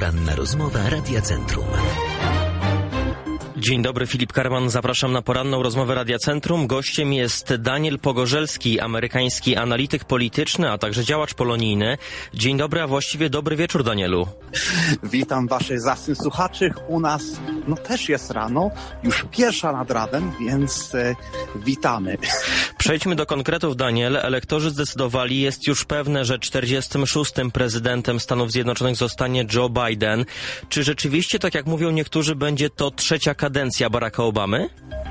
Poranna rozmowa Radia Centrum. Dzień dobry, Filip Karman, zapraszam na poranną rozmowę Radia Centrum. Gościem jest Daniel Pogorzelski, amerykański analityk polityczny, a także działacz polonijny. Dzień dobry, a właściwie dobry wieczór, Danielu. Witam waszych zacnych słuchaczy. U nas też jest rano, już 1:00 nad ranem, więc witamy. Przejdźmy do konkretów, Daniel. Elektorzy zdecydowali, jest już pewne, że 46. prezydentem Stanów Zjednoczonych zostanie Joe Biden. Czy rzeczywiście, tak jak mówią niektórzy, będzie to trzecia kadencja Baracka Obamy?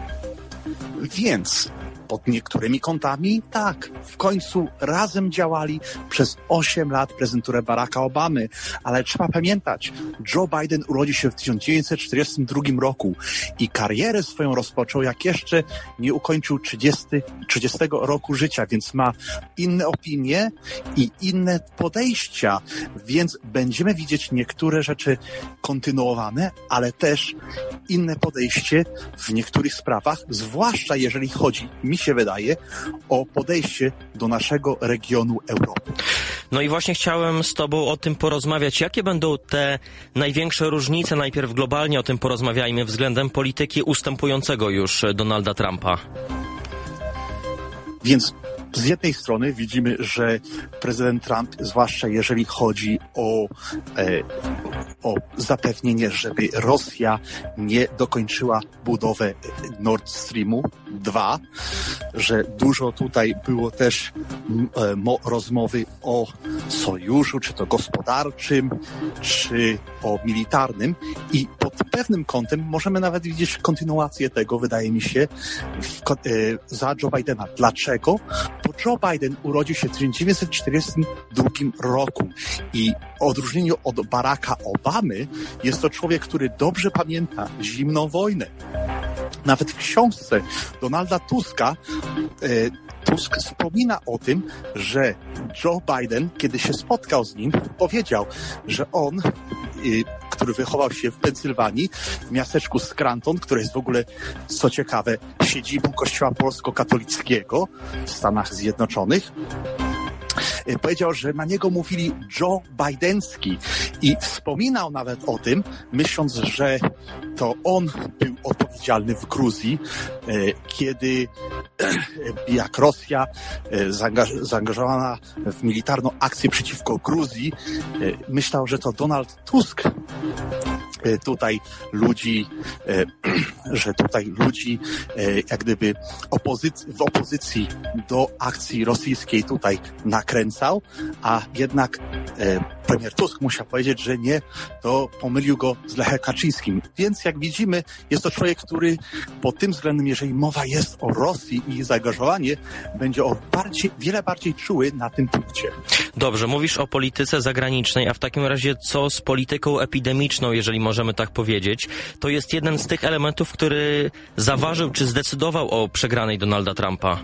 Więc pod niektórymi kątami tak, w końcu razem działali przez 8 lat prezydenturę Baracka Obamy, ale trzeba pamiętać, Joe Biden urodził się w 1942 roku i karierę swoją rozpoczął, jak jeszcze nie ukończył 30 roku życia, więc ma inne opinie i inne podejścia, więc będziemy widzieć niektóre rzeczy kontynuowane, ale też inne podejście w niektórych sprawach, zwłaszcza jeżeli chodzi, mi się wydaje, o podejście do naszego regionu Europy. No i właśnie chciałem z Tobą o tym porozmawiać. Jakie będą te największe różnice? Najpierw globalnie o tym porozmawiajmy względem polityki ustępującego już Donalda Trumpa. Więc z jednej strony widzimy, że prezydent Trump, zwłaszcza jeżeli chodzi o zapewnienie, żeby Rosja nie dokończyła budowę Nord Streamu 2, że dużo tutaj było też rozmowy o sojuszu, czy to gospodarczym, czy o militarnym i pod pewnym kątem możemy nawet widzieć kontynuację tego, wydaje mi się, za Joe Bidena. Dlaczego? Bo Joe Biden urodził się w 1942 roku i w odróżnieniu od Baracka Obamy jest to człowiek, który dobrze pamięta zimną wojnę. Nawet w książce Donalda Tuska Tusk wspomina o tym, że Joe Biden, kiedy się spotkał z nim, powiedział, że on, który wychował się w Pensylwanii, w miasteczku Scranton, które jest w ogóle, co ciekawe, siedzibą Kościoła Polsko-Katolickiego w Stanach Zjednoczonych, powiedział, że na niego mówili Joe Bidenski i wspominał nawet o tym, myśląc, że to on był odpowiedzialny w Gruzji, kiedy jak Rosja zaangażowana w militarną akcję przeciwko Gruzji, myślał, że to Donald Tusk tutaj ludzi jak gdyby w opozycji do akcji rosyjskiej tutaj nakręcał, a jednak premier Tusk musiał powiedzieć, że nie, to pomylił go z Lechem Kaczyńskim. Więc jak widzimy, jest to człowiek, który pod tym względem, jeżeli mowa jest o Rosji i jej zaangażowanie, będzie wiele bardziej czuły na tym punkcie. Dobrze, mówisz o polityce zagranicznej, a w takim razie co z polityką epidemiczną, jeżeli możemy tak powiedzieć? To jest jeden z tych elementów, który zaważył czy zdecydował o przegranej Donalda Trumpa.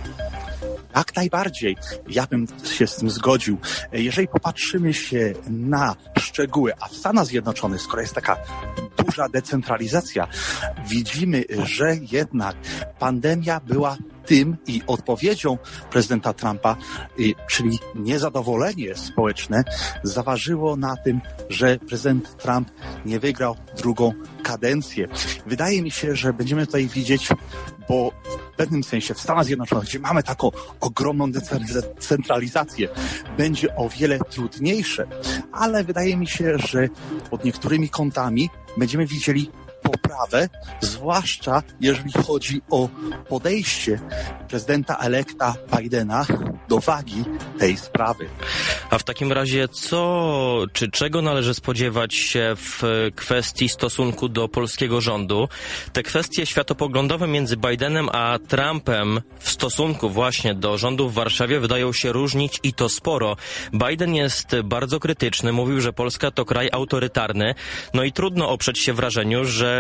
Jak najbardziej. Ja bym się z tym zgodził. Jeżeli popatrzymy się na szczegóły, a w Stanach Zjednoczonych, skoro jest taka duża decentralizacja, widzimy, że jednak pandemia była tym i odpowiedzią prezydenta Trumpa, czyli niezadowolenie społeczne, zaważyło na tym, że prezydent Trump nie wygrał drugą kadencję. Wydaje mi się, że będziemy tutaj widzieć, bo w pewnym sensie w Stanach Zjednoczonych, gdzie mamy taką ogromną decentralizację, będzie o wiele trudniejsze, ale wydaje mi się, że pod niektórymi kątami będziemy widzieli poprawę, zwłaszcza jeżeli chodzi o podejście prezydenta elekta Bidena do wagi tej sprawy. A w takim razie czego należy spodziewać się w kwestii stosunku do polskiego rządu? Te kwestie światopoglądowe między Bidenem a Trumpem w stosunku właśnie do rządu w Warszawie wydają się różnić i to sporo. Biden jest bardzo krytyczny, mówił, że Polska to kraj autorytarny, no i trudno oprzeć się wrażeniu, że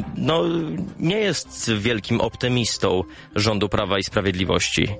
nie jest wielkim optymistą rządu Prawa i Sprawiedliwości.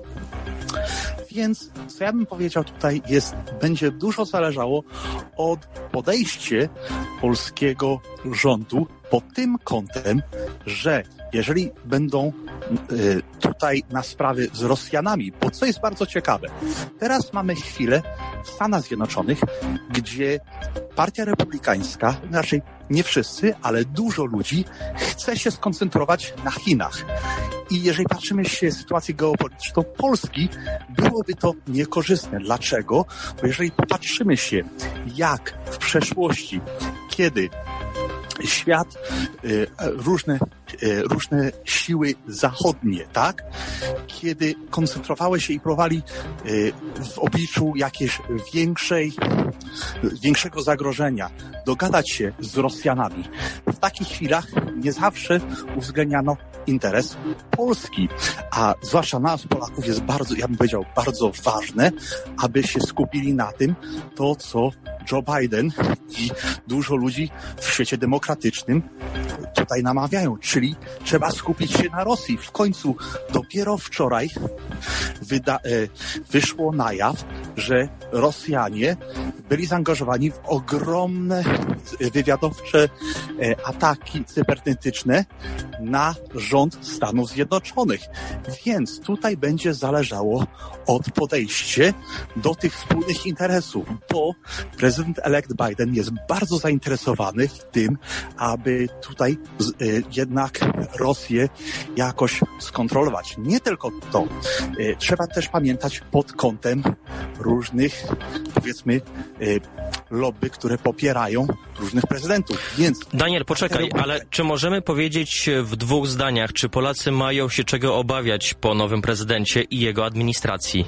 Więc, co ja bym powiedział tutaj, będzie dużo zależało od podejścia polskiego rządu pod tym kątem, że jeżeli będą tutaj na sprawy z Rosjanami, bo co jest bardzo ciekawe, teraz mamy chwilę, w Stanach Zjednoczonych, gdzie Partia Republikańska, raczej nie wszyscy, ale dużo ludzi chce się skoncentrować na Chinach. I jeżeli patrzymy się sytuację geopolityczną Polski, byłoby to niekorzystne. Dlaczego? Bo jeżeli popatrzymy się, jak w przeszłości, kiedy świat, różne siły zachodnie, tak? Kiedy koncentrowały się i próbowali w obliczu jakiegoś większego zagrożenia dogadać się z Rosjanami. W takich chwilach nie zawsze uwzględniano interes Polski, a zwłaszcza nas, Polaków, jest bardzo, ja bym powiedział, bardzo ważne, aby się skupili na tym, to co Joe Biden i dużo ludzi w świecie demokratycznym tutaj namawiają, czyli trzeba skupić się na Rosji. W końcu dopiero wczoraj wyszło na jaw, że Rosjanie byli zaangażowani w ogromne wywiadowcze ataki cybernetyczne na rząd Stanów Zjednoczonych. Więc tutaj będzie zależało od podejścia do tych wspólnych interesów, bo prezydent-elect Biden jest bardzo zainteresowany w tym, aby tutaj jednak Rosję jakoś skontrolować. Nie tylko to. Trzeba też pamiętać pod kątem różnych, powiedzmy, lobby, które popierają różnych prezydentów. Więc Daniel, poczekaj, ale czy możemy powiedzieć w 2 zdaniach, czy Polacy mają się czego obawiać po nowym prezydencie i jego administracji?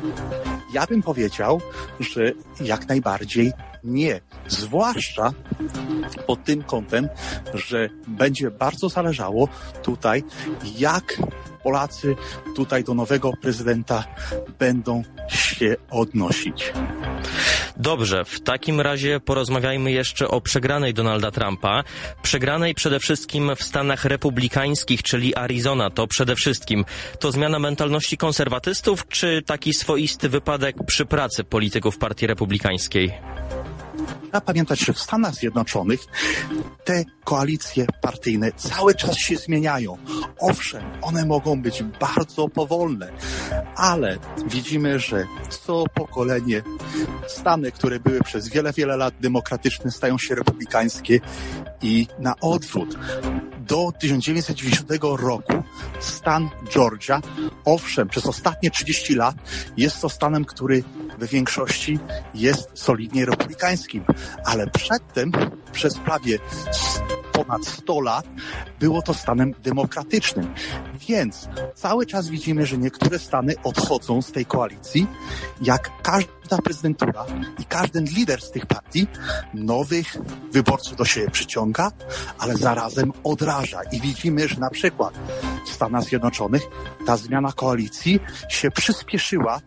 Ja bym powiedział, że jak najbardziej nie. Zwłaszcza pod tym kątem, że będzie bardzo zależało tutaj, jak Polacy tutaj do nowego prezydenta będą się odnosić. Dobrze, w takim razie porozmawiajmy jeszcze o przegranej Donalda Trumpa. Przegranej przede wszystkim w Stanach republikańskich, czyli Arizona. To przede wszystkim to zmiana mentalności konserwatystów, czy taki swoisty wypadek przy pracy polityków Partii Republikańskiej? Trzeba pamiętać, że w Stanach Zjednoczonych te koalicje partyjne cały czas się zmieniają. Owszem, one mogą być bardzo powolne, ale widzimy, że co pokolenie Stany, które były przez wiele, wiele lat demokratyczne, stają się republikańskie i na odwrót. Do 1990 roku stan Georgia, owszem, przez ostatnie 30 lat jest to stanem, który w większości jest solidnie republikańskim, ale przedtem przez prawie ponad 100 lat było to stanem demokratycznym. Więc cały czas widzimy, że niektóre stany odchodzą z tej koalicji, jak każda prezydentura i każdy lider z tych partii nowych wyborców do siebie przyciąga, ale zarazem odraża. I widzimy, że na przykład w Stanach Zjednoczonych ta zmiana koalicji się przyspieszyła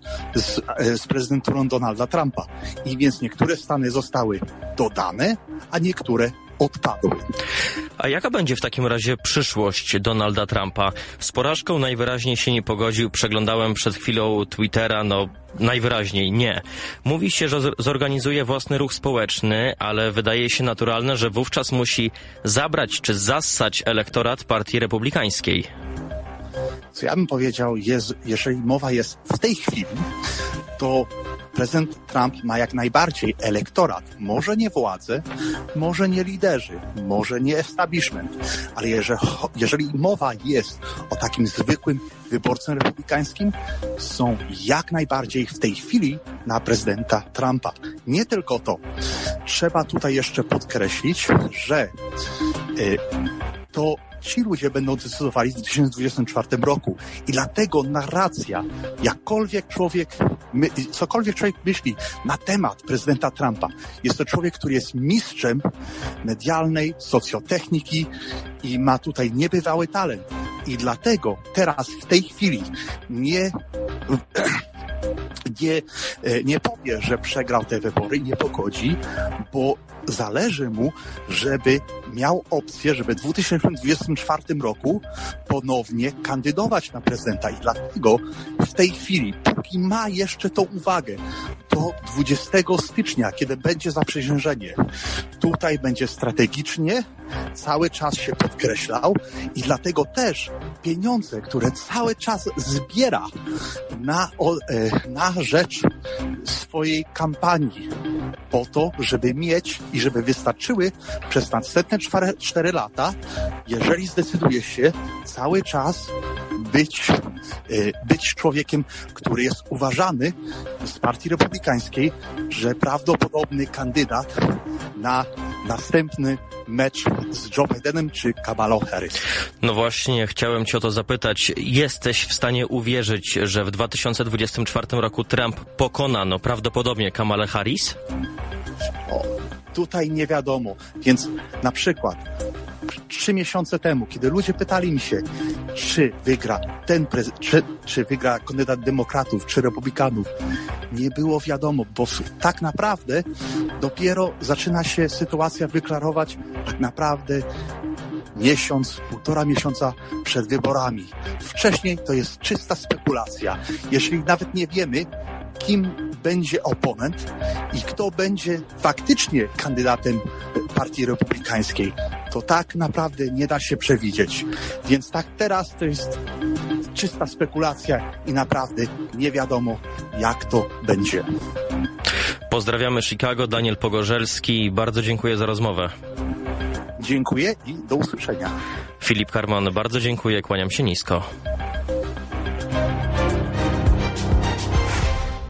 z prezydenturą Donalda Trumpa. I więc niektóre stany zostały dodane, a niektóre odpadły. A jaka będzie w takim razie przyszłość Donalda Trumpa? Z porażką najwyraźniej się nie pogodził. Przeglądałem przed chwilą Twittera, najwyraźniej nie. Mówi się, że zorganizuje własny ruch społeczny, ale wydaje się naturalne, że wówczas musi zabrać czy zassać elektorat Partii Republikańskiej. Co ja bym powiedział, jeżeli mowa jest w tej chwili, to prezydent Trump ma jak najbardziej elektorat. Może nie władzę, może nie liderzy, może nie establishment, ale jeżeli mowa jest o takim zwykłym wyborcem republikańskim, są jak najbardziej w tej chwili na prezydenta Trumpa. Nie tylko to. Trzeba tutaj jeszcze podkreślić, że to ci ludzie będą decydowali w 2024 roku. I dlatego narracja, cokolwiek człowiek myśli na temat prezydenta Trumpa, jest to człowiek, który jest mistrzem medialnej socjotechniki i ma tutaj niebywały talent. I dlatego teraz, w tej chwili, nie powie, że przegrał te wybory, nie pogodzi, bo zależy mu, żeby miał opcję, żeby w 2024 roku ponownie kandydować na prezydenta. I dlatego w tej chwili, póki ma jeszcze tą uwagę, to 20 stycznia, kiedy będzie zaprzysiężenie, tutaj będzie strategicznie cały czas się podkreślał i dlatego też pieniądze, które cały czas zbiera na rzecz swojej kampanii po to, żeby mieć i żeby wystarczyły przez następne 4 lata, jeżeli zdecyduje się cały czas być człowiekiem, który jest uważany z Partii Republikańskiej, że prawdopodobny kandydat na następny mecz z Joe Bidenem czy Kamalą Harris. No właśnie, chciałem cię o to zapytać. Jesteś w stanie uwierzyć, że w 2024 roku Trump pokona prawdopodobnie Kamalę Harris? Tutaj nie wiadomo. Więc na przykład 3 miesiące temu, kiedy ludzie pytali mi się, czy wygra czy wygra kandydat demokratów, czy republikanów, nie było wiadomo, bo tak naprawdę dopiero zaczyna się sytuacja wyklarować tak naprawdę miesiąc, 1,5 miesiąca przed wyborami. Wcześniej to jest czysta spekulacja. Jeśli nawet nie wiemy, kim będzie oponent i kto będzie faktycznie kandydatem Partii Republikańskiej, to tak naprawdę nie da się przewidzieć. Więc tak teraz to jest czysta spekulacja i naprawdę nie wiadomo, jak to będzie. Pozdrawiamy Chicago, Daniel Pogorzelski. Bardzo dziękuję za rozmowę. Dziękuję i do usłyszenia. Filip Karman, bardzo dziękuję, kłaniam się nisko.